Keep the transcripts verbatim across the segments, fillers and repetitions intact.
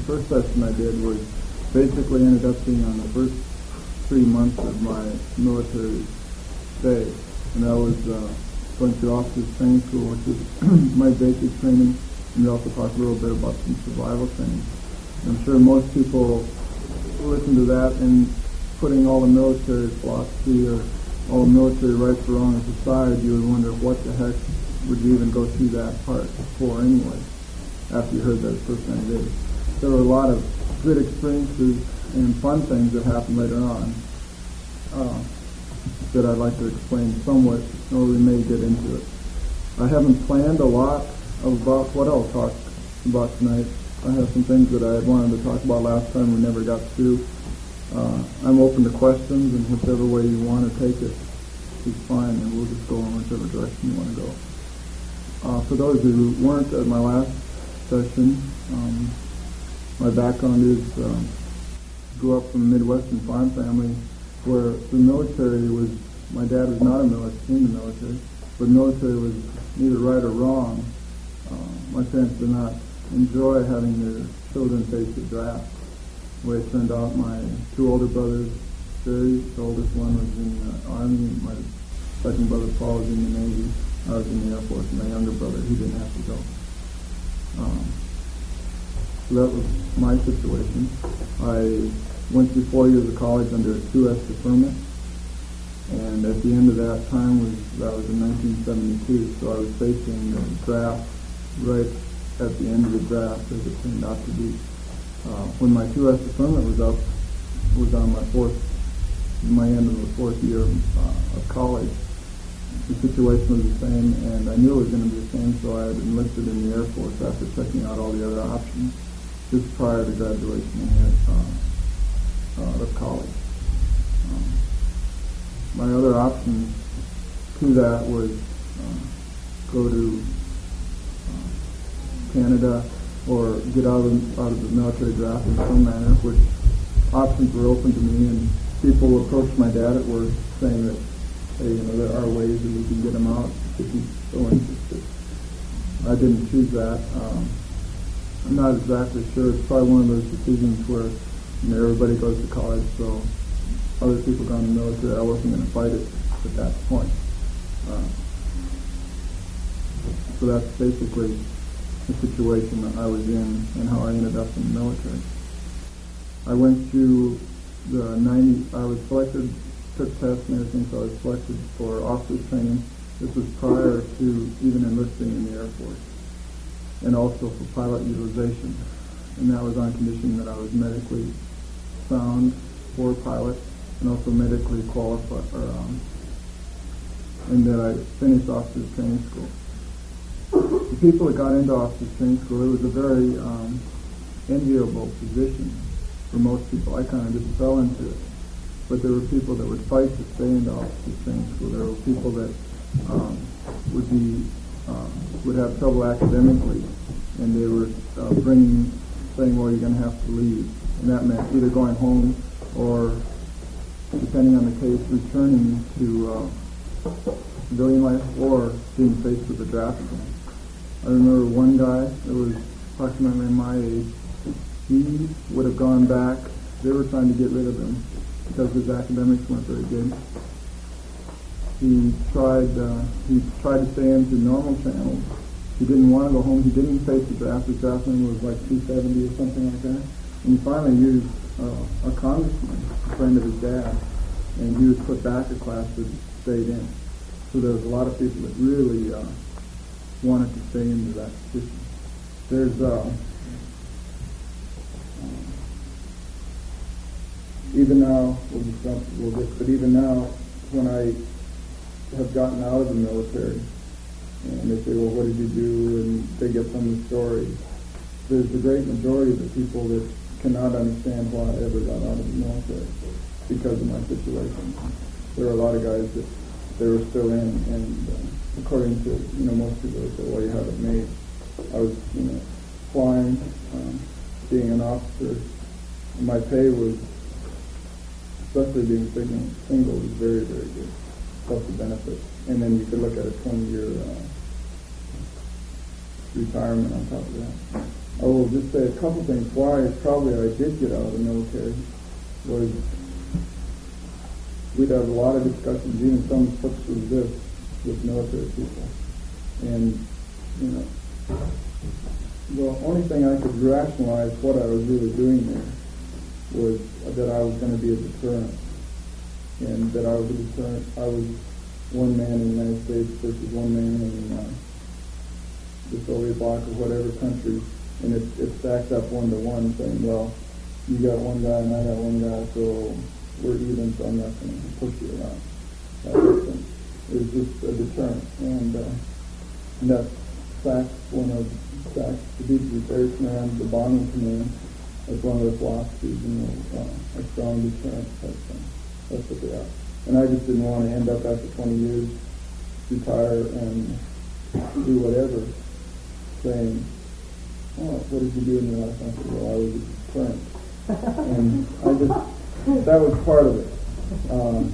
first session I did was basically ended up being on the first three months of my military stay, and that was uh, going through officers training school, which is my basic training, and we also talked a little bit about some survival training. And I'm sure most people listen to that and putting all the military philosophy or all the military rights or wrongs aside, you would wonder what the heck would you even go through that part for anyway, after you heard that first many days. There were a lot of good experiences and fun things that happened later on uh, that I'd like to explain somewhat, or we may get into it. I haven't planned a lot about what I'll talk about tonight. I have some things that I had wanted to talk about last time we never got to. Uh, I'm open to questions, and whichever way you want to take it is fine, and we'll just go in whichever direction you want to go. Uh, for those who weren't at my last session, um, my background is um, grew up from a Midwestern farm family where the military was, my dad was not a military, in the military, but military was neither right or wrong. Uh, my parents did not enjoy having their children face the draft. The way it turned out, my two older brothers, Jerry, the oldest one, was in the Army. My second brother, Paul, was in the Navy. I was in the Air Force. And my younger brother, he didn't have to go. Um, so that was my situation. I went through four years of college under a two S deferment. And at the end of that time, was that was in nineteen seventy-two, so I was facing the draft right at the end of the draft, as it turned out to be. Uh, when my two S deferment was up, was on my fourth, my end of the fourth year of, uh, of college, the situation was the same, and I knew it was going to be the same, so I had enlisted in the Air Force after checking out all the other options just prior to graduation uh, uh, of college. Um, my other option to that was uh, go to uh, Canada or get out of, out of the military draft in some manner, which options were open to me, and people approached my dad at work saying that, hey, you know, there are ways that we can get him out if he's so interested. I didn't choose that. Um, I'm not exactly sure. It's probably one of those decisions where, you know, everybody goes to college, so other people go in the military. I wasn't going to fight it at that point. Uh, so that's basically the situation that I was in and how I ended up in the military. I went through the ninety, I was selected, took tests and everything, so I was selected for officers training. This was prior to even enlisting in the Air Force, and also for pilot utilization. And that was on condition that I was medically sound for pilot and also medically qualified, or, um, and that I finished officers training school. The people that got into officers training school, it was a very um, enviable position for most people. I kind of just fell into it. But there were people that would fight to stay into officers training school. There were people that um, would be um, would have trouble academically, and they were uh, bringing, saying, well, you're going to have to leave. And that meant either going home or, depending on the case, returning to uh, civilian life or being faced with the draft again. I remember one guy that was approximately my age. He would have gone back. They were trying to get rid of him because his academics weren't very good. He tried. Uh, he tried to stay into normal channels. He didn't want to go home. He didn't face the draft. His draft number was like two seventy or something like that. And he finally used uh, a congressman, a friend of his dad, and he was put back a class that stayed in. So there was a lot of people that really uh, wanted to stay into that position. There's uh, even now, we'll just jump a little bit, but even now, when I have gotten out of the military, and they say, well, what did you do? And they get some of the stories. There's the great majority of the people that cannot understand why I ever got out of the military because of my situation. There are a lot of guys that they were still in, and uh, according to, you know, most people they say, well, you have it made. I was, you know, flying, um, being an officer. And my pay was, especially being single, single was very, very good. Plus the benefits. And then you could look at a twenty-year uh, retirement on top of that. I will just say a couple things why probably I did get out of the military was we'd have a lot of discussions, even some such as this, with military people. And, you know, the only thing I could rationalize what I was really doing there was that I was going to be a deterrent. And that I was a deterrent. I was one man in the United States versus one man in uh, the Soviet bloc or whatever country. And it, it stacked up one to one, saying, well, you got one guy and I got one guy, so we're even, so I'm not going to push you around. That makes sense. It was just a deterrent. And, uh, and that fact, one of Sac Strategic Affairs Command, the bombing command, as one of their philosophies, you know, uh, a strong deterrent type thing. That's what they are. And I just didn't want to end up after twenty years, retire and do whatever, saying, oh, what did you do in your life? I said, well, I was a deterrent. And I just, that was part of it. Um,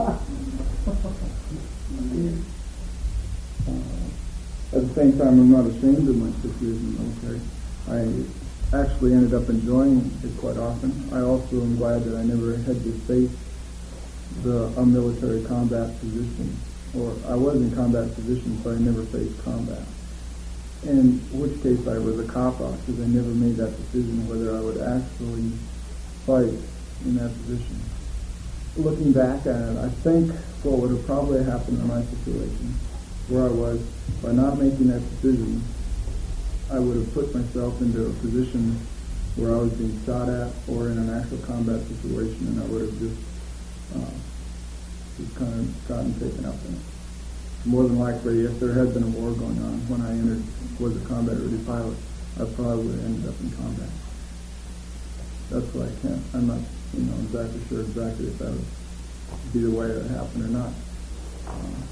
uh, at the same time, I'm not ashamed of my six years in the military. I actually ended up enjoying it quite often. I also am glad that I never had to face the a military combat position, or I was in combat position, so I never faced combat. In which case I was a cop-out, because I never made that decision whether I would actually fight in that position. Looking back at it, I think what would have probably happened in my situation, where I was, by not making that decision, I would have put myself into a position where I was being shot at or in an actual combat situation, and I would have just, uh, just kind of gotten taken up in it. More than likely, if there had been a war going on when I entered, was a combat-ready pilot, I probably would have ended up in combat. That's why I can't, I'm not, you know, exactly sure exactly if that would be the way it happened or not. Uh,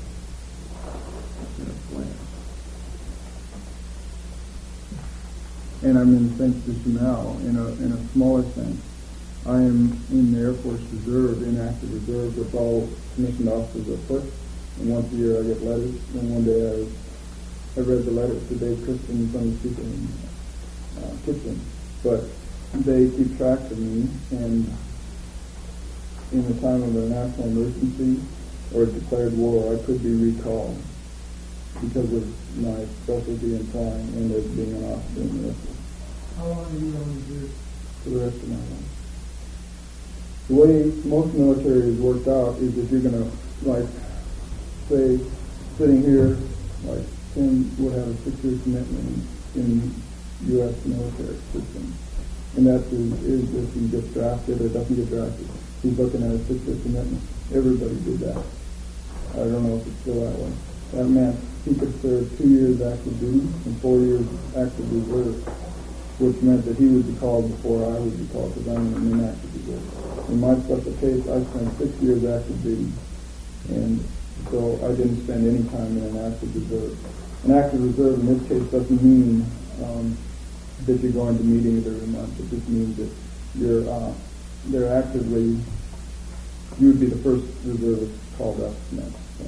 and I'm in the same position now, in a in a smaller sense. I am in the Air Force Reserve, in active reserve, with all commissioned officers at first. And once a year I get letters. And one day I I read the letter to Dave Christian, some of the people in uh, Kitchen. But they keep track of me, and in the time of a national emergency or a declared war, I could be recalled because of my specialty in flying and as being an officer in the Air Force. How long are you going to do? For the rest of my life. The way most military is worked out is if you're going to, like, say, sitting here, like Tim would have a six-year commitment in U S military system. And that is, is if he gets drafted or doesn't get drafted. He's looking at a six-year commitment. Everybody did that. I don't know if it's still that way. That meant he could serve two years active duty and four years active reserve, which meant that he would be called before I would be called, because I'm in active reserve. In my special case, I spent six years active duty, and so I didn't spend any time in an active reserve. An active reserve in this case doesn't mean um, that you're going to meetings every month. It just means that you're uh, they're actively, you would be the first reservist called up next. So.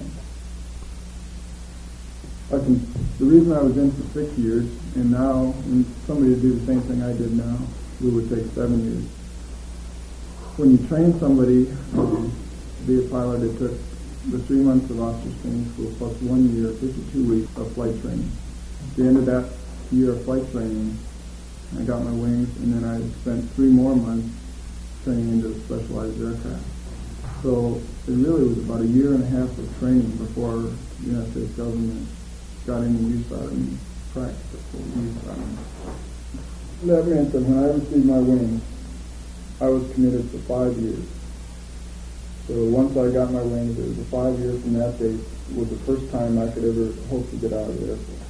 I can, the reason I was in for six years, and now when somebody would do the same thing I did now, it would take seven years. When you train somebody um, to be a pilot, it took the three months of officer training school plus one year, fifty-two weeks of flight training. At the end of that year of flight training, I got my wings, and then I spent three more months training into specialized aircraft. So it really was about a year and a half of training before the United States government got any use out of me, practical use out of me. That meant that when I received my wings, I was committed for five years. So once I got my wings, it was a five years from that date was the first time I could ever hope to get out of the Air Force.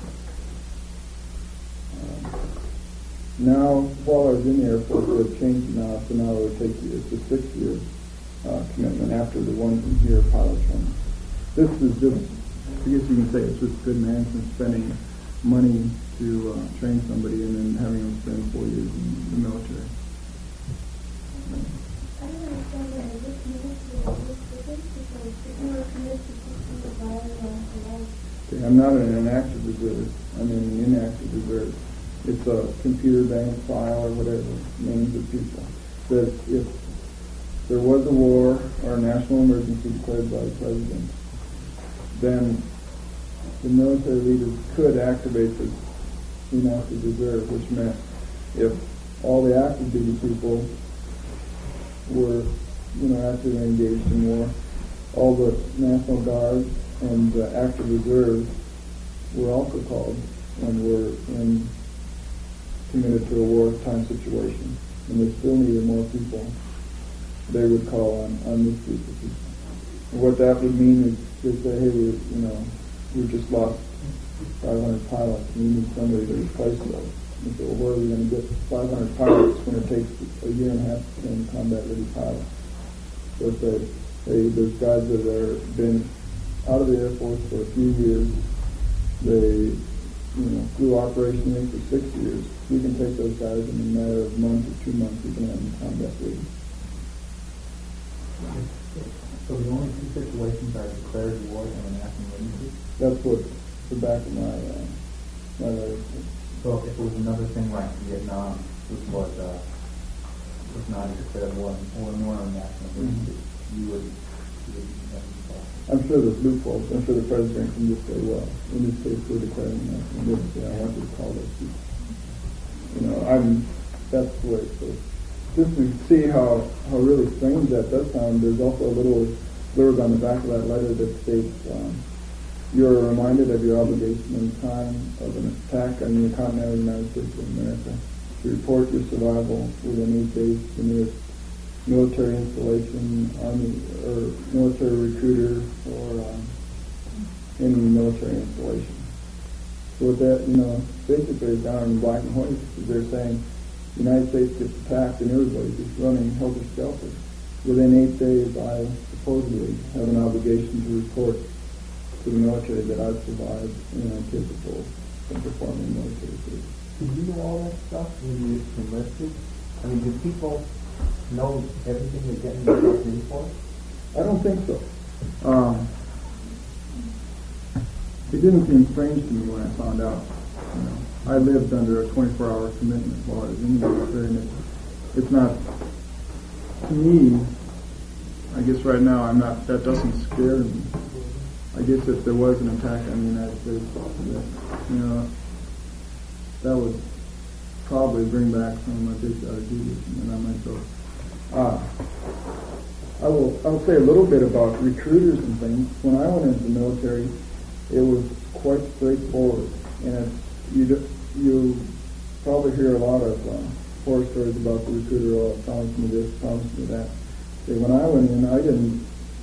Um, now, while I was in the Air Force, they've changed now, so now it would take you, it's a six-year uh, commitment after the one-year pilot training. This is just, I guess you can say it's just good management, spending money to uh, train somebody and then having them spend four years in the military. I don't understand that. Is this military or this business? Because if you were committed to sixteen years, why are you on for life? Okay, I'm not in an active reserve. I'm in an inactive reserve. it's a computer bank file or whatever, names of people, that if there was a war or a national emergency declared by the president, then the military leaders could activate the inactive reserve, which meant if all the active duty people were, you know, actively engaged in war, all the National Guard and the active reserves were also called and were in committed to a wartime situation, and they still needed more people, they would call on, on this group of people. And what that would mean is they say, hey, we, you know, we just lost five hundred pilots, and we need somebody to replace those. And so where are we going to get five hundred pilots when it takes a year and a half to train combat-ready pilots? So it's a, hey, there's guys that have been out of the Air Force for a few years. They, you know, flew operationally for six years. We can take those guys in a matter of months or two months. We can have them combat ready. So the only two situations are declared war and a national emergency? That's what the back of my uh, my letter says. So if it was another thing like Vietnam, which was uh, was not a declared war or nor a national emergency, mm-hmm. you would you would have to call. I'm sure there's loopholes. I'm sure the president can just say, well, in this case we're declaring a national emergency. I want you to call those people. You know, I'm that's the way it goes. Just to see how, how really strange that does sound, there's also a little blurb on the back of that letter that states, um, you're reminded of your obligation in time of an attack on the continental United States of America to report your survival within eight days to the nearest military installation, army, or military recruiter, or um, any military installation. So with that, you know, basically it's down in black and white, because they're saying the United States gets attacked and everybody's just running helter-skelter. Within eight days, I supposedly have an obligation to report to the military that I've survived and I'm capable of performing military service. Did you know all that stuff when you enlisted? I mean, did people know everything they're getting themselves in for? I don't think so. Um, it didn't seem strange to me when I found out. You know, I lived under a twenty-four hour commitment while I was in the military, and it, it's not, to me, I guess right now I'm not, that doesn't scare me. I guess if there was an attack on the United States, that, you know, that would probably bring back some of my patriotic duties, and then I might go. Uh, I will I'll say a little bit about recruiters and things. When I went into the military, it was quite straightforward, and it's, you do, you probably hear a lot of uh, horror stories about the recruiter, oh, promised me this, promised me that. See, when I went in, I didn't,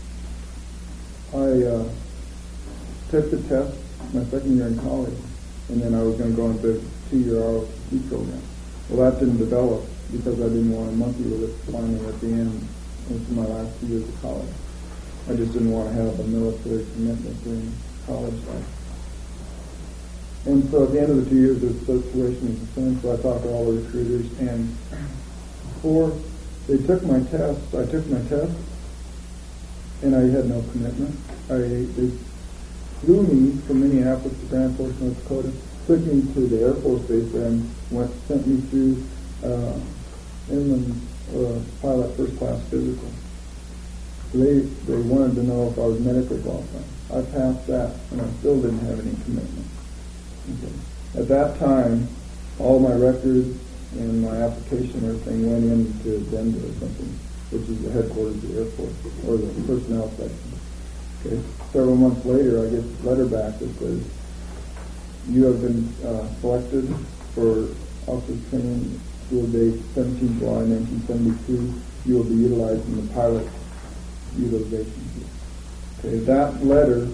I uh, took the test my second year in college, and then I was going to go into the two-year R O T C program. Well, that didn't develop because I didn't want to monkey with it finally at the end into my last two years of college. I just didn't want to have a military commitment during college life. And so at the end of the two years, the situation was the same, so I talked to all the recruiters, and before they took my test, I took my test, and I had no commitment. I, they flew me from Minneapolis to Grand Forks, North Dakota, took me to the Air Force Base there, and went, sent me through uh, inland uh, pilot first class physical. They they wanted to know if I was medically qualified. I passed that, and I still didn't have any commitment. Okay. At that time, all my records and my application and everything went into Denver or something, which is the headquarters of the Air Force, or the personnel section. Okay. Several months later, I get a letter back that says, you have been uh, selected for officer training school date seventeenth of July nineteen seventy-two. You will be utilized in the pilot utilization. Okay, that letter,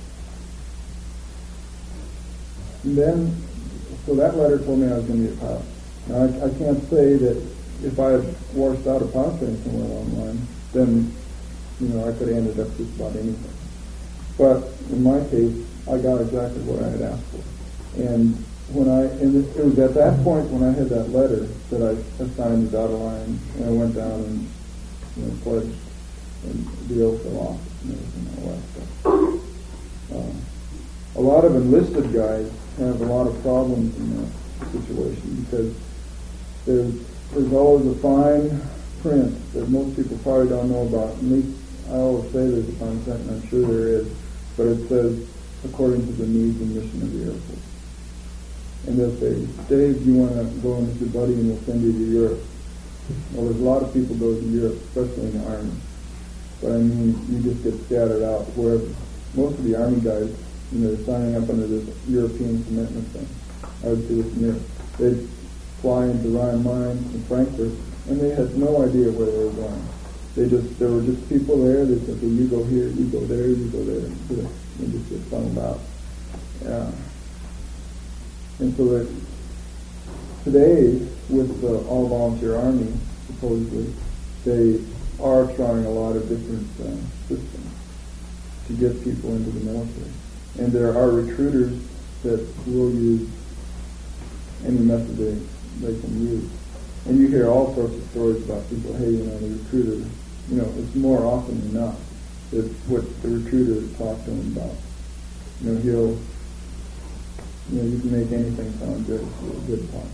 and then, so that letter told me I was going to be a pilot. Now, I, I can't say that if I had washed out a pilot training somewhere along the line, then, you know, I could have ended up just about anything. But in my case, I got exactly what I had asked for. And when I, and it, it was at that point when I had that letter that I assigned the dotted line, and I went down and, you know, pledged and the oath of office and everything, all that stuff. Uh, a lot of enlisted guys have a lot of problems in that. the situation, because there's there's always a fine print that most people probably don't know about. At least I always say there's a fine print, and I'm sure there is, but it says according to the needs and mission of the Air Force. And they'll say, Dave, you want to go in with your buddy and we'll send you to Europe. Well, there's a lot of people go to Europe, especially in the Army. But I mean, you just get scattered out wherever. Most of the Army guys, you know, they're signing up under this European commitment thing. I would do this in Europe. They'd fly into Rhein-Main and Frankfurt, and they had no idea where they were going. They just, there were just people there. They said, okay, you go here, you go there, you go there. And they just get funneled out. Yeah. And so that today, with the all-volunteer Army, supposedly, they are trying a lot of different uh, systems to get people into the military. And there are recruiters that will use any method they, they can use. And you hear all sorts of stories about people, hey, you know, the recruiter, you know, it's more often than not that what the recruiter talked to them about. You know, he'll, you know, you can make anything sound good if you're a good talker.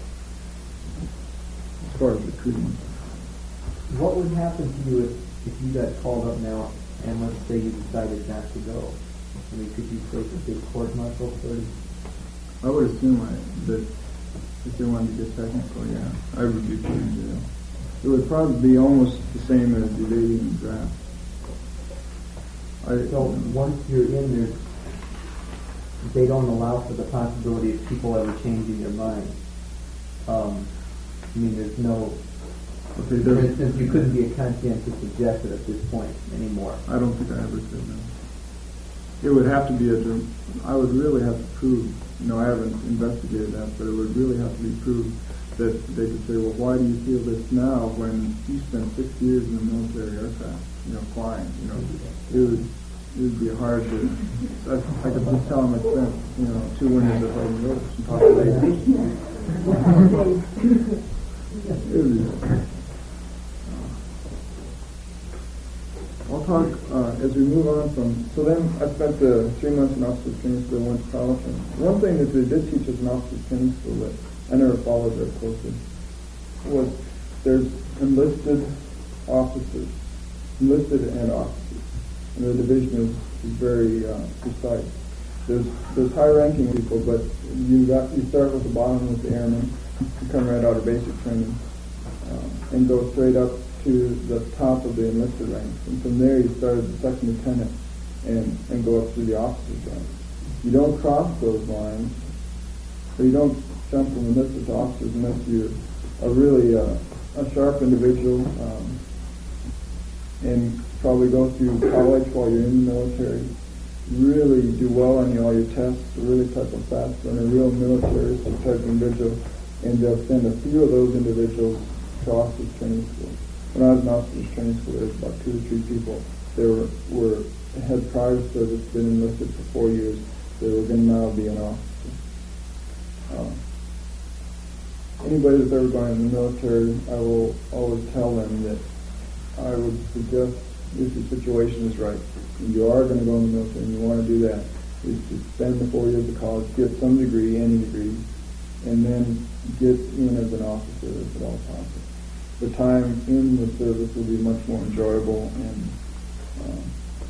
As far as recruiting. What would happen to you if, if you got called up now and let's say you decided not to go? I mean, could you face a big court martial for it? I would assume I, that if they wanted to get technical, yeah, I would be put in jail. It would probably be almost the same as evading the draft. I, So once you're in there, they don't allow for the possibility of people ever changing their mind. Um, I mean, there's no, okay, for there- instance, you couldn't be a conscientious objector at this point anymore. I don't think I ever said that. It would have to be a, dr- I would really have to prove, you know, I haven't investigated that, but it would really have to be proved that they could say, well, why do you feel this now when you spent six years in a military aircraft, you know, flying, you know, it would, it would be hard to, I, I could just tell them I spent, you know, two winters at White Village and talk to them. It would be, I'll talk, uh, as we move on from, so then I spent the three months in officers training school, went to college. And one thing that they did teach us in officers training school that I never followed very closely was there's enlisted officers, enlisted and officers. And the division is, is very uh, precise. There's there's high-ranking people, but you got you start with the bottom with the airmen, you come right out of basic training, um, and go straight up to the top of the enlisted ranks. And from there you start as a second lieutenant and, and go up through the officer's ranks. You don't cross those lines, or you don't jump from enlisted to officers unless you're a really uh, a sharp individual um, and probably go through college while you're in the military. Really do well on all your tests, really type of fast, and a real militaristic type of individual, and they'll send a few of those individuals to officers training school. When I was in officers training school, there was about two or three people. They were, were had prior service, been enlisted for four years. They were going to now be an officer. Um, anybody that's ever gone in the military, I will always tell them that I would suggest, if the situation is right, and you are going to go in the military and you want to do that, is to spend the four years of college, get some degree, any degree, and then get in as an officer if at all possible. The time in the service will be much more enjoyable, and um,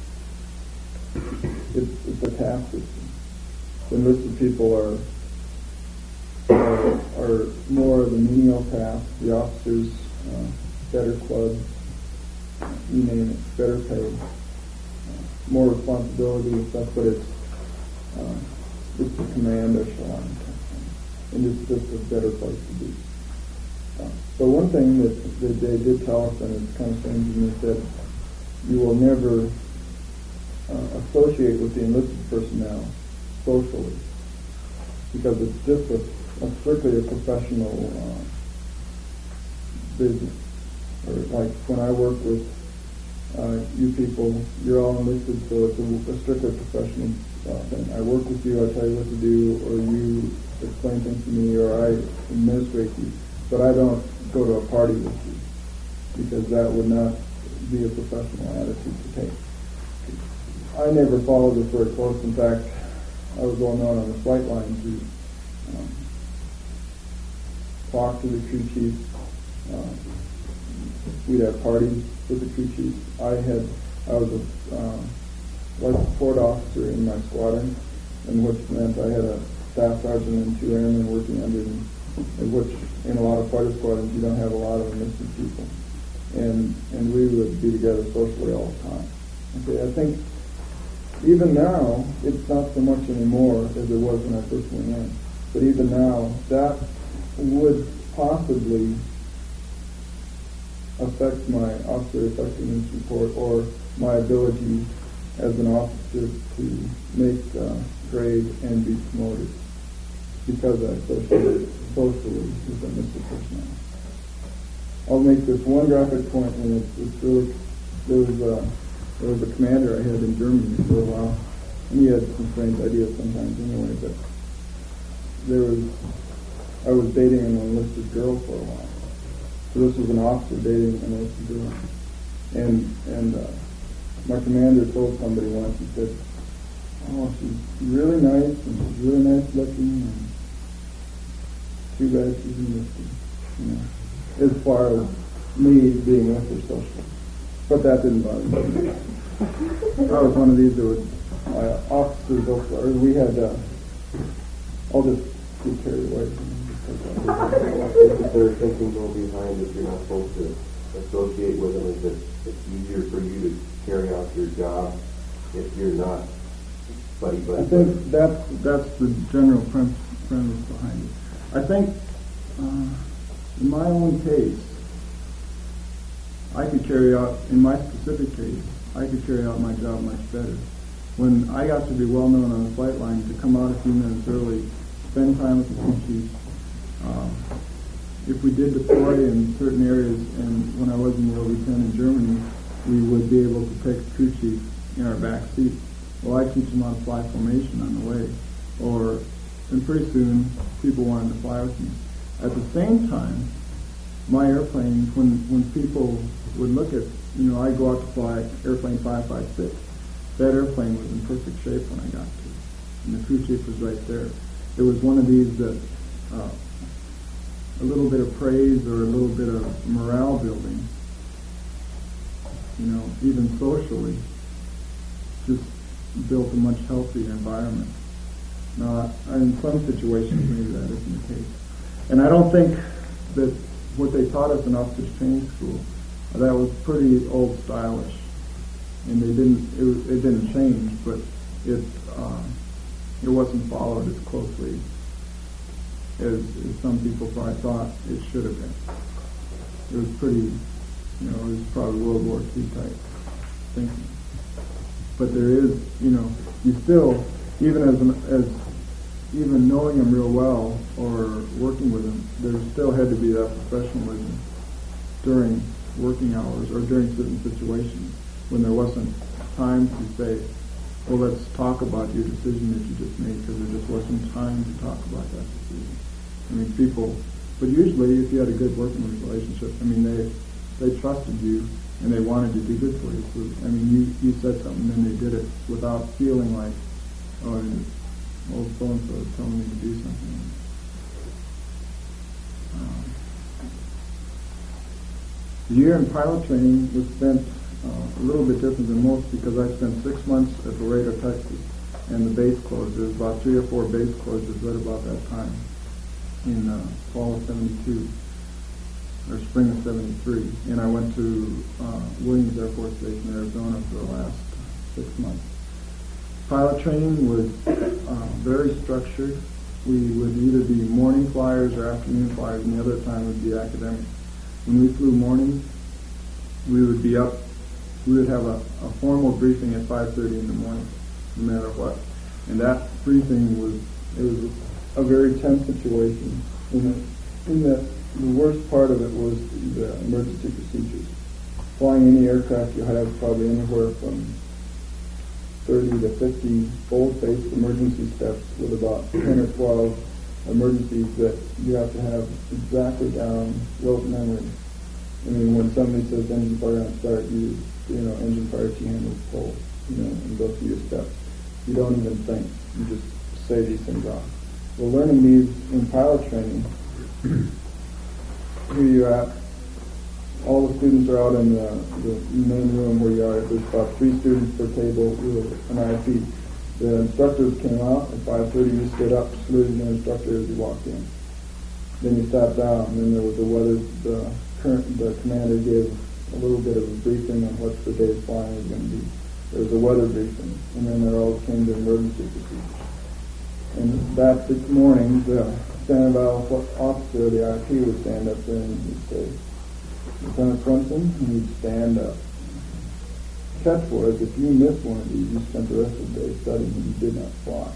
it's, it's a caste system. The enlisted people are, are are more of the menial caste. The officers, uh, better clubs, you name it, better pay, uh, more responsibility and stuff, but it's uh, it's a command echelon, and it's just a better place to be. Uh, so one thing that, that they did tell us, and it's kind of strange to me, is that you will never uh, associate with the enlisted personnel socially, because it's just a, a strictly a professional uh, business. Or like when I work with uh, you people, you're all enlisted, so it's a, a strictly professional uh, thing. I work with you, I tell you what to do, or you explain things to me, or I administrate you. But I don't go to a party with you, because that would not be a professional attitude to take. I never followed this very close. In fact, I was well known on the flight line to um, talk to the crew chief. Uh, we'd have parties with the crew chief. I had, I was a uh, life support officer in my squadron, and which meant I had a staff sergeant and two airmen working under me, in which in a lot of fighter squadrons you don't have a lot of enlisted people. And and we would be together socially all the time. Okay, I think even now, it's not so much anymore as it was when I first went in, but even now, that would possibly affect my officer effectiveness report or my ability as an officer to make uh, grade and be promoted because I associated socially with enlisted personnel. I'll make this one graphic point, and it's, it's really, there was, a, there was a commander I had in Germany for a while, and he had some strange ideas sometimes anyway, but there was, I was dating an enlisted girl for a while. So this was an officer dating an enlisted girl. And, and uh, my commander told somebody once, he said, oh, she's really nice, and she's really nice looking, and too bad she's enlisted, you know, as far as me being with her socially. But that didn't bother me. I was one of these that would, my officers, or we had, uh, I'll just get carried away from them. Is there thinking go behind that you're not supposed to associate with them? Is that it's easier for you to carry out your job if you're not buddy buddy? I think that's, that's the general premise, premise behind it. I think uh, in my own case, I could carry out, in my specific case, I could carry out my job much better. When I got to be well known on the flight line, to come out a few minutes early, spend time with the crew chief. Uh, if we did deploy in certain areas, and when I was in the O V ten in Germany, we would be able to take the crew chief in our back seat. Well, I teach them how to fly formation on the way, or, and pretty soon, people wanted to fly with me. At the same time, my airplane, when when people would look at, you know, I go out to fly airplane five five six. That airplane was in perfect shape when I got to it, and the crew chief was right there. It was one of these that uh, a little bit of praise or a little bit of morale building, you know, even socially, just built a much healthier environment. Now, in some situations, maybe that isn't the case. And I don't think that what they taught us in officers training school, that was pretty old stylish, and they didn't. It, was, it didn't change, but it uh, it wasn't followed as closely as, as some people probably thought it should have been. It was pretty, you know, it was probably World War Two type thinking. But there is, you know, you still, even as an, as even knowing them real well or working with them, there still had to be that professionalism during working hours or during certain situations when there wasn't time to say, well, let's talk about your decision that you just made, because there just wasn't time to talk about that decision. I mean, people, but usually if you had a good working relationship, I mean, they they trusted you and they wanted to do good for you. So, I mean, you, you said something and they did it without feeling like, oh, old so-and-so is telling me to do something. Um, the year in pilot training was spent uh, a little bit different than most, because I spent six months at Laredo, Texas, and the base closed. There was about three or four base closures right about that time in uh, fall of seventy-two or spring of seventy-three, and I went to uh, Williams Air Force Base in Arizona for the last six months. Pilot training was uh, very structured. We would either be morning flyers or afternoon flyers, and the other time would be academic. When we flew mornings, we would be up, we would have a, a formal briefing at five thirty in the morning, no matter what. And that briefing was, it was a very tense situation. In that, in that the worst part of it was the emergency procedures. Flying any aircraft, you have probably anywhere from thirty to fifty bold-faced emergency steps with about ten or twelve emergencies that you have to have exactly down rote memory. I mean, when somebody says engine fire on start, you you know, engine fire, two handles, pull, you know, and go through your steps. You don't even think. You just say these things off. Well, learning these in pilot training here you're at. All the students are out in the, the main room where you are. There's about three students per table with an I P. The instructors came out at five thirty. You stood up, saluted your instructor as you walked in. Then you sat down, and then there was the weather. The current, the commander gave a little bit of a briefing on what the day's flying is going to be. There was a weather briefing, and then there all came to emergency procedures. And that morning, the standing officer of the I P would stand up there and he'd say, "Lieutenant Swenson," and he'd stand up. Catch was, if you missed one of these, you spent the rest of the day studying and you did not fly.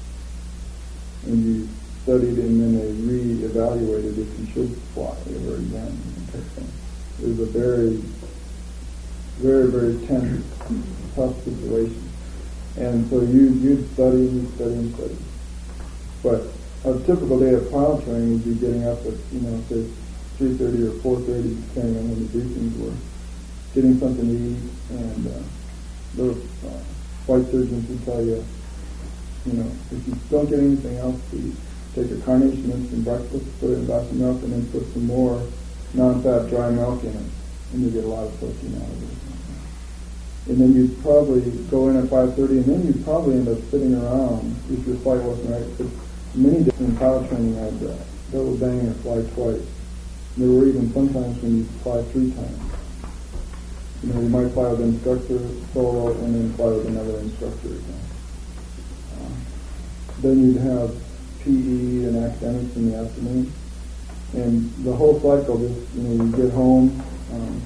And you studied and then they re-evaluated if you should fly ever again. It was a very, very, very tense, tough situation. And so you, you'd study and you'd study and study. But a typical day of pilot training would be getting up at, you know, say three thirty or four thirty, depending on when the briefings were, getting something to eat, and uh, those uh, flight surgeons would tell you, you know, if you don't get anything else to eat, take a Carnation instant breakfast, put it in a glass of milk, and then put some more non-fat dry milk in it, and you get a lot of protein out of it. And then you'd probably go in at five thirty, and then you'd probably end up sitting around if your flight wasn't right. But many different pilot training had uh, double bang or fly twice. There were even sometimes when you fly three times. You know, you might fly with an instructor solo and then fly with another instructor again. Uh, then you'd have P E and academics in the afternoon. And the whole cycle, just, you know, you get home, um,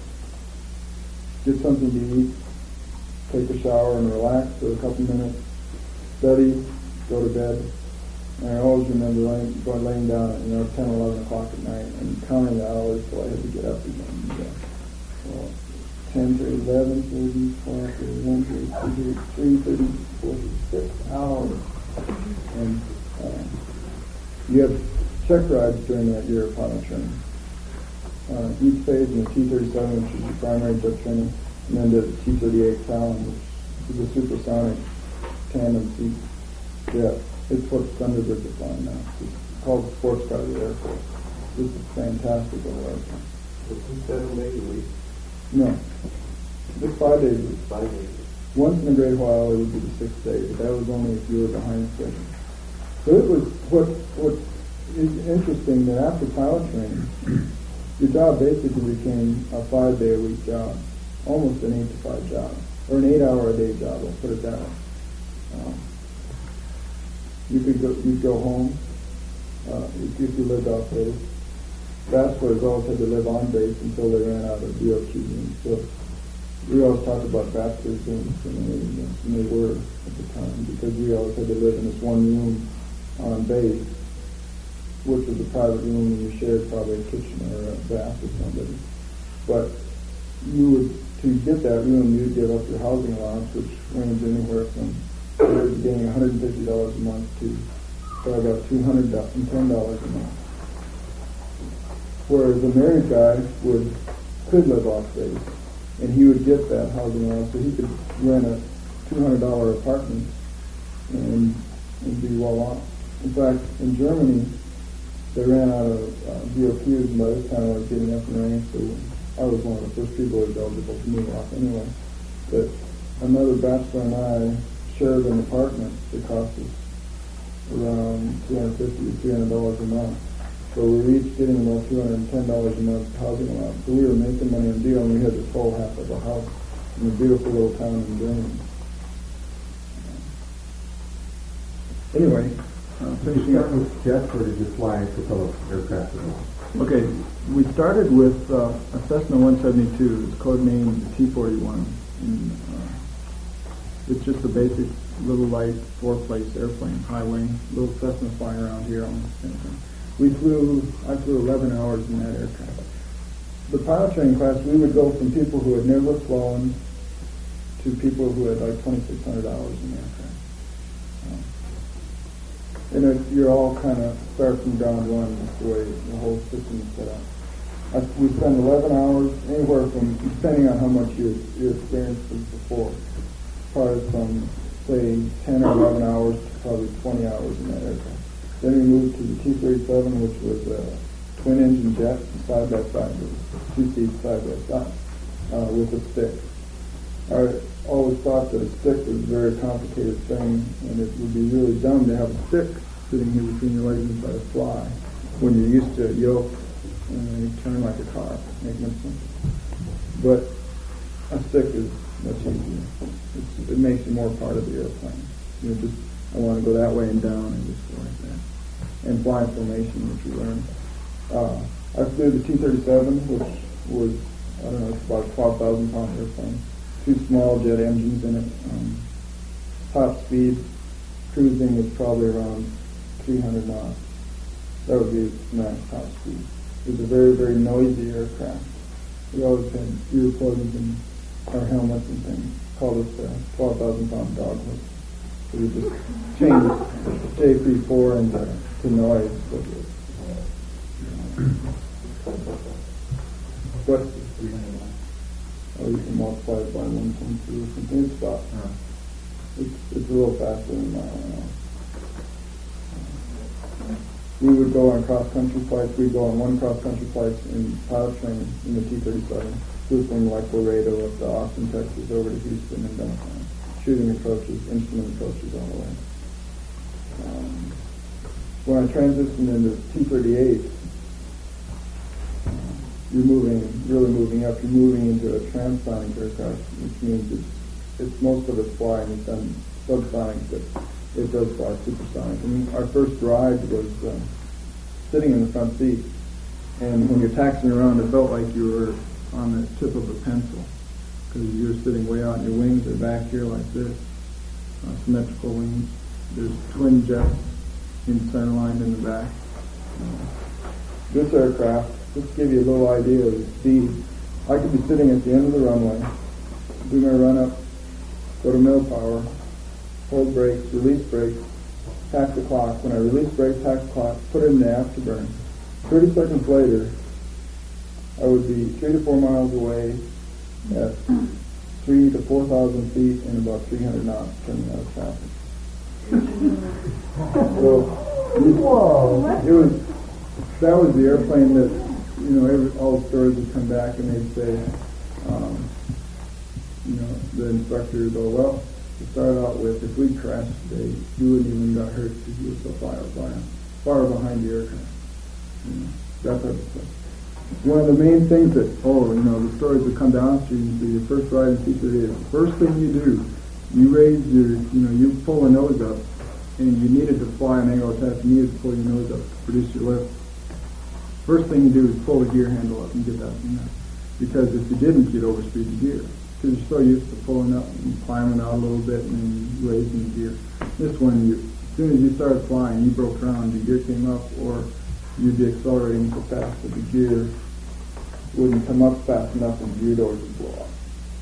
get something to eat, take a shower and relax for a couple minutes, study, go to bed. And I always remember laying, going, laying down at, you know, ten, eleven o'clock at night and counting the hours till I had to get up again. Yeah. Well, ten thirty, eleven thirty, twelve thirty, one thirty, three thirty, four thirty, six hours. And uh, you have check rides during that year of pilot training. Uh, each phase in the T thirty-seven, which is your primary jet training, and then the T thirty-eight Talon, which is a supersonic tandem seat jet. It's what Thunderbirds are flying now. It's called the sports car of the Air Force. This is fantastic little airplane. Is this seven days a week? No. Just five days a week. Five days. Once in a great while it would be the sixth day, but that was only if you were behind schedule. So it was what what is interesting that after pilot training, your job basically became a five day a week job, almost an eight to five job, or an eight hour a day job. I'll put it that way. Um, you could go, you'd go home uh, if, if you lived off base. Bachelors always had to live on base until they ran out of V O Q rooms. So we always talked about bachelors rooms, and they, and they were at the time, because we always had to live in this one room on base, which was a private room, and you shared probably a kitchen or a bath with somebody. But you would, to get that room, you'd give up your housing allowance, which ranged anywhere from getting one hundred fifty dollars a month to probably about two hundred ten dollars a month. Whereas a married guy would could live off base, and he would get that housing allowance, so he could rent a two hundred dollars apartment and, and be well off. In fact, in Germany, they ran out of uh, V O Qs, and by this time I was getting up in range, so I was one of the first people who was eligible to move off anyway. But another bachelor and I shared an apartment that cost us around two hundred fifty to three hundred dollars a month. So we were each getting about two hundred ten dollars a month housing allowance. So we were making money on the deal, and we had this whole half of a house in a beautiful little town in Germany. Anyway, uh, Did finishing you up. start with jets, or did you fly propeller aircraft at all? Okay, we started with uh, a Cessna one seventy-two. It's codenamed the T forty-one. And, uh, it's just a basic little light four-place airplane, high wing, little Cessna flying around here on the same thing. We flew, I flew eleven hours in that aircraft. The pilot training class, we would go from people who had never flown to people who had like twenty-six hundred hours in the aircraft. Um, and it, you're all kind of start from ground one, that's the way the whole system is set up. I, we spend eleven hours, anywhere from, depending on how much your, your experience was before, probably from, say, ten or eleven hours to probably twenty hours in that aircraft. Then we moved to the T thirty-seven, which was a twin engine jet side by side, two seats side by side, uh, with a stick. I always thought that a stick was a very complicated thing, and it would be really dumb to have a stick sitting here between your legs and try to fly when you're used to a yoke and then you turn like a car. Make no sense. But a stick is much easier. It's, it makes you more part of the airplane. You know, just I want to go that way and down and just go like that. And flying formation, which we learned. Uh, I flew the T thirty-seven, which was, I don't know, it's about a twelve thousand pound airplane. Two small jet engines in it. Um, top speed, cruising was probably around three hundred knots. That would be its max top speed. It was a very, very noisy aircraft. We always had earplugs in our helmets and things. Called it the twelve thousand pound dog whip. So we just changed J three four into to noise. But oh, you can multiply it by one point two or something. It's about, Uh, it's, it's a little faster than a mile an hour. We would go on cross-country flights. We'd go on one cross-country flight in pilot training in the T thirty-seven, flew from like Laredo up to Austin, Texas, over to Houston and downtown, shooting approaches, instrument approaches all the way. Um, when I transitioned into T thirty-eight, uh, you're moving, really moving up. You're moving into a transonic aircraft, which means it's, it's most of it's flying. It's done subsonic, but it does fly supersonic. And our first ride was uh, sitting in the front seat, and when you're taxiing around, it felt like you were on the tip of a pencil, because you're sitting way out, and your wings are back here like this, uh, symmetrical wings. There's twin jets in centerline in the back. Uh, this aircraft, just to give you a little idea of the speed, I could be sitting at the end of the runway, do my run up, go to middle power, hold brakes, release brakes, tax the clock. When I release brakes, tax the clock, put it in the afterburn. thirty seconds later, I would be three to four miles away at three to four thousand feet and about three hundred knots turning out of traffic. So, it was, that was the airplane that, you know, every, all the stories would come back and they'd say, um, you know, the instructor would go, well, to start out with, if we crashed today, you wouldn't even got hurt because you were so far behind, far behind the aircraft. You know, that type of stuff. One of the main things that, oh, you know, the stories that come down to you, so your first ride in T thirty-eight, the first thing you do, you raise your, you know, you pull the nose up, and you needed to fly an angle test, you needed to pull your nose up to produce your lift. First thing you do is pull the gear handle up and get that thing up. Because if you didn't, you'd overspeed the gear. Because you're so used to pulling up and climbing out a little bit and then raising the gear. This one, you, as soon as you started flying, you broke ground, your gear came up, or you'd be accelerating so fast that the gear wouldn't come up fast enough and the gear doors would blow up.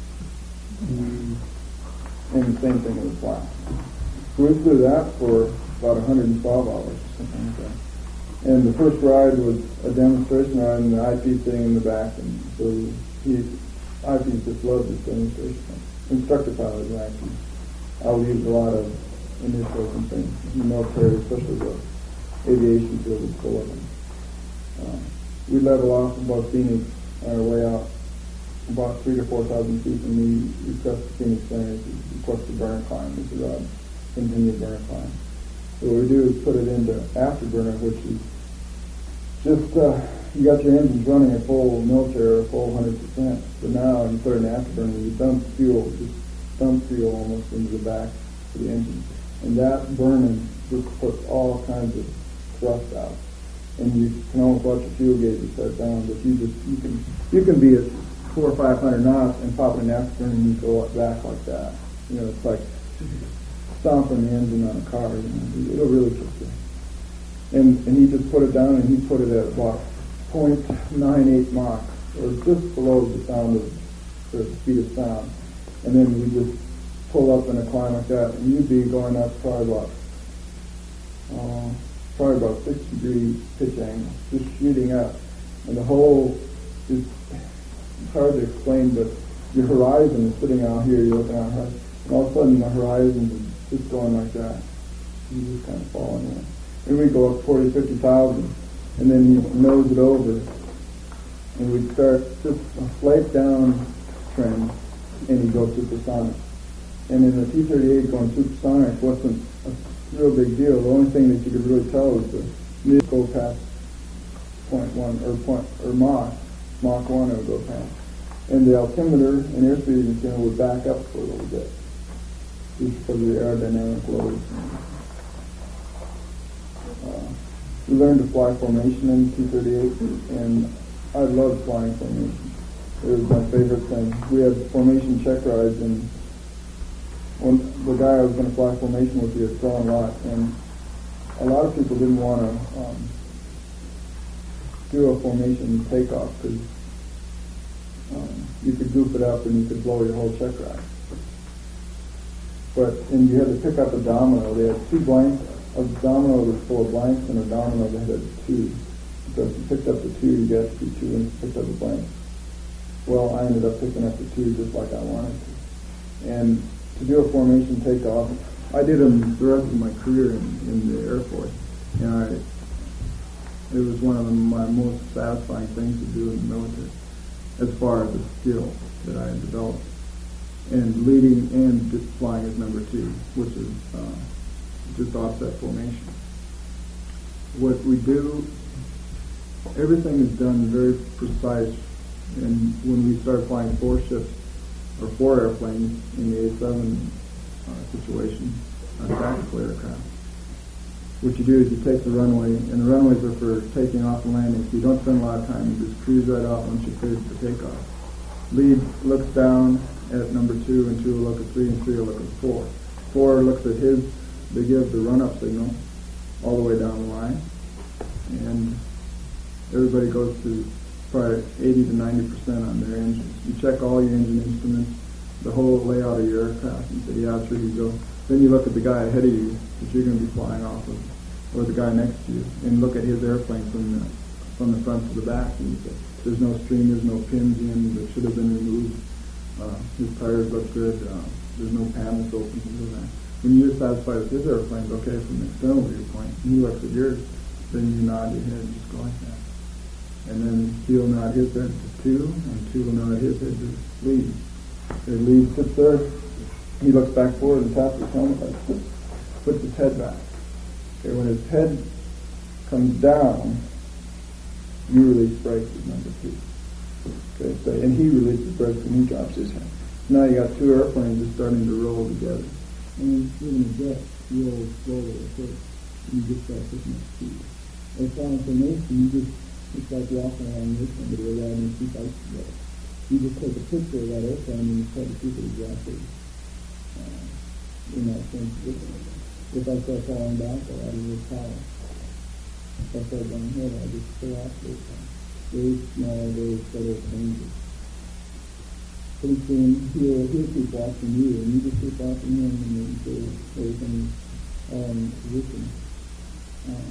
Mm. And the same thing with the fly. So we flew that for about one hundred twelve hours or something like that. And the first ride was a demonstration ride, and the I P sitting in the back, and so he, I P just loved this demonstration. Instructor pilots actually, I'll use a lot of initials and things in the military, especially the aviation field is full of them. Uh, we level off about Phoenix on our way out, about three to four thousand feet, and we request the Phoenix Center to request the burner climb, which is a continued burner climb. So what we do is put it into afterburner, which is just, uh, you got your engines running at full military or full one hundred percent, but now you put it in afterburner, you dump fuel, just dump fuel almost into the back of the engine. And that burning just puts all kinds of thrust out. And you can almost watch your fuel gauge start down, but you just, you can, you can be at four or five hundred knots and pop it in afterburner and you go back like that. You know, it's like stomping the engine on a car, you know, it'll really kick you. And and he just put it down, and he put it at about point nine eight Mach, or just below the sound of the speed of sound. And then we just pull up in a climb like that, and you'd be going up probably about uh, probably about six degree pitch angle, just shooting up, and the whole is it's hard to explain, but your horizon is sitting out here, you're looking out here, and all of a sudden the horizon is just going like that. You just kind of falling in. And we go up forty, fifty thousand, and then he'd nose it over, and we'd start just a slight down trend, and he'd go supersonic. And in the T thirty-eight going supersonic wasn't a real big deal. The only thing that you could really tell was the mid go past point one or point or Mach, Mach one it would go past. And the altimeter and airspeed machine would back up for a little bit, just because of the aerodynamic load. Uh, we learned to fly formation in T thirty-eight, and I loved flying formation. It was my favorite thing. We had formation check rides, and when the guy I was going to fly formation with, he had thrown a lot, and a lot of people didn't want to um, do a formation takeoff because um, you could goof it up and you could blow your whole check ride. But, and you had to pick up a domino. They had two blanks, a domino that was full of blanks and a domino that had two. So if you picked up the two, you got to two, and if you picked up the blank. Well, I ended up picking up the two just like I wanted to. And to do a formation takeoff, I did them the rest of my career in, in the Air Force. And I, it was one of the, my most satisfying things to do in the military, as far as the skill that I had developed. And leading and just flying as number two, which is uh, just offset formation. What we do, everything is done very precise. And when we started flying four ships, or four airplanes in the A seven uh, situation, on tactical aircraft, what you do is you take the runway, and the runways are for taking off and landing, so you don't spend a lot of time. You just cruise right off once you're cleared for takeoff. Lead looks down at number two, and two will look at three, and three will look at four. Four looks at his, they give the run-up signal all the way down the line, and everybody goes to probably eighty to ninety percent on their engines. You check all your engine instruments, the whole layout of your aircraft, and say, yeah, it's ready to go. Then you look at the guy ahead of you that you're going to be flying off of, or the guy next to you, and look at his airplane from the, from the front to the back, and you say, there's no string, there's no pins in that should have been removed. Uh, his tires look good. Uh, there's no panels open, things like that. When you're satisfied with his airplane's okay from the external viewpoint, and he looks at yours, then you nod your head and just go like that. And then he'll nod his head to two, and two will nod his head to lead. The lead sits there, he looks back forward and taps his helmet, like, puts his head back. Okay, when his head comes down, you release brakes as number two. Okay, so, and he releases brakes when he drops his head. Now you got two airplanes just starting to roll together. And even a jet rolls slowly at first, and you just start picking up speed. As far as formation, you just, it's like walking along with somebody or riding two bikes together. You just take a picture of that airplane and you try to keep it exactly uh, in that same position. If I start falling back, I'll add a little power. If I start going ahead, I'll just pull off this time. Very small, very subtle changes. Pretty soon, he'll, he'll keep watching you, and you just keep watching him, and then so everything's all in position. Uh,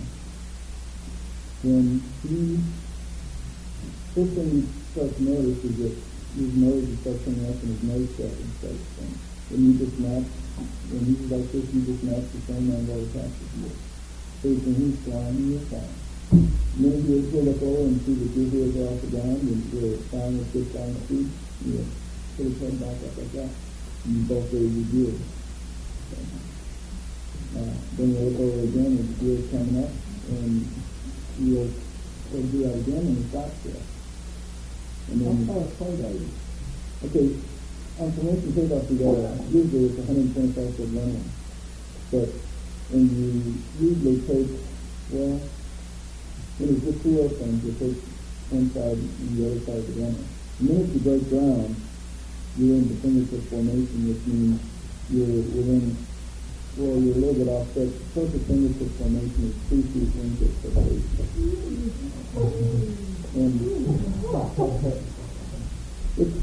when he, first thing you start to notice is that his nose will start coming up and his nose start and starts going. When you just match, when he's like this, you just match the same angle as passes you. So when he's flying, you're flying. And then he'll, he'll look over and see that your heels are off the ground and you're flying with good flying speed. You put his head back up like that. And you both raise your gears. So, uh, then you'll look over again and the gears coming up, and you'll, you'll do that again and he stops there. And then how far apart are you? Okay, on formation takeoff you got a, usually it's one hundred twenty-five foot runway. But when you usually take, well, when it's just two airplanes, you take one side and the other side of the runway. The minute you break ground, you're in the fingertip formation, which means you're within, well, you're a little bit offset. The perfect fingertip formation is three feet wingtip separation. And it's,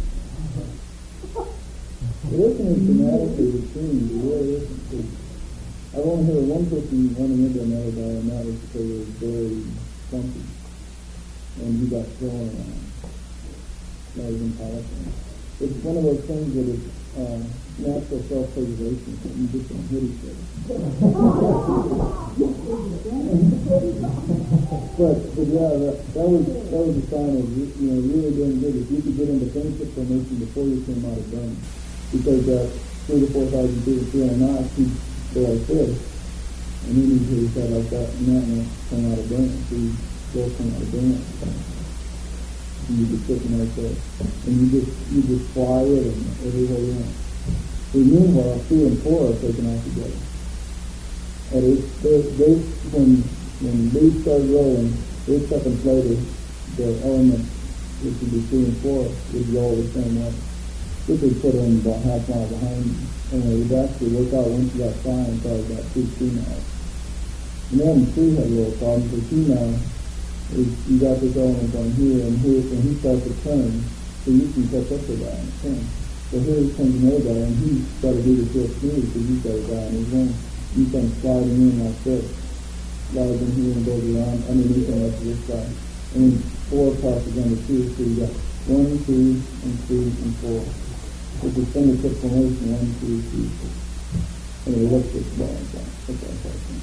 it isn't dramatically extreme, it really isn't. I've only heard one person running into another guy, and that was because it was very clumpy, and he got thrown around. That was in California. it's one of those things that is uh, natural self-preservation. You just don't hit each other. but but yeah, that, that was that was a sign of you know really doing good. If you could get into friendship formation before you came out of burn, because that three to four thousand feet, three hundred knots, he'd go like this, and then he'd hit his head like that, and that and come out of burn. So you both come out of burn. And you just sitting right there, and you just you just fly it and everywhere you want. But meanwhile, three and four are taken off together. And it's, they, they, when when leaves start rolling, eight seconds later, the element, which would be three and four, would roll the same way. This would put them about half a mile behind you. And it would actually work out once you got flying, probably about two, three miles. And then three had a little problem, because he now is, you got this element on here, and here, and he starts to turn, so you can catch up to that and turn. So here comes another guy, and he's got to do this real smooth, because he's got a guy on his own. You come sliding in like this, slides in here and goes around underneath him up to this guy. And then four passes under two, so you got one, two, and three, and four. It's a fingertip formation, one, two, three, four. And it looks this ball and down. That's all I think.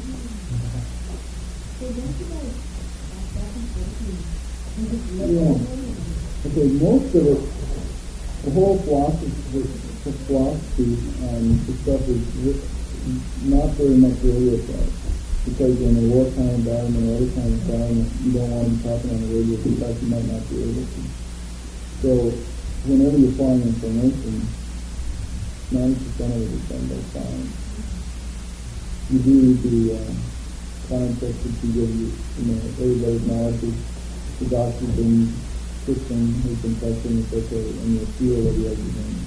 Yeah. Okay, most of it, the whole philosophy, the philosophy um, the stuff is not very much radio stuff. Because in a wartime environment or other kind of environment, you don't want to be talking on the radio, in fact, you might not be able to. So, whenever you're flying information, ninety percent of it is done by sound. You do the uh, concept that you give you, you know, everybody's knowledge is the doctor's been fixing his infection, it's okay, and you feel that he has the name.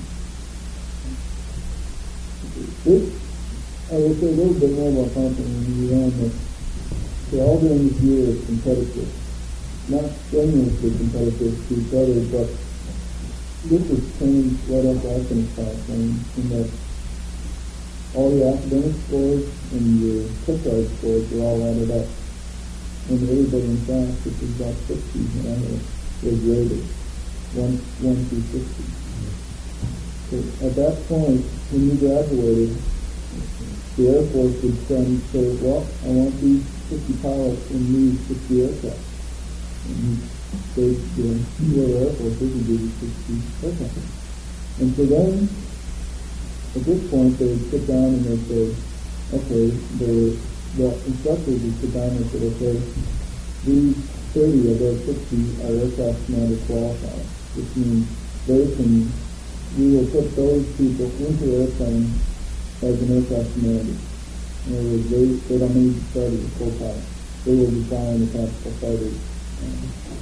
This, I will say a little bit more about something when you learn that so all during this year is competitive. Not strenuously competitive to each other, but this was changed right after I finished classroom in that all your academic scores and your Cookard scores are all added up. And everybody in class, which is about sixty, when I had, was rated one, one through sixty. So at that point, when you graduated, the Air Force would send, say, well, I want these fifty pilots in these sixty aircraft. And they, the Air Force, they would do these sixty aircraft. And so then, at this point, they would sit down and they'd say, okay, the, the instructors would sit down and say, okay, these thirty of those sixty are aircraft commander qualified, which means they can, we will put those people into airplanes as an aircraft commander. In other words, they, they don't need to start as a co-pilot. They will be flying the tactical fighters. Um,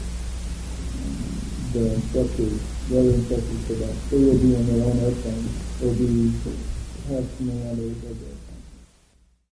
the instructors, the other instructors for that, they will be in their own airplanes. They'll be, have some other,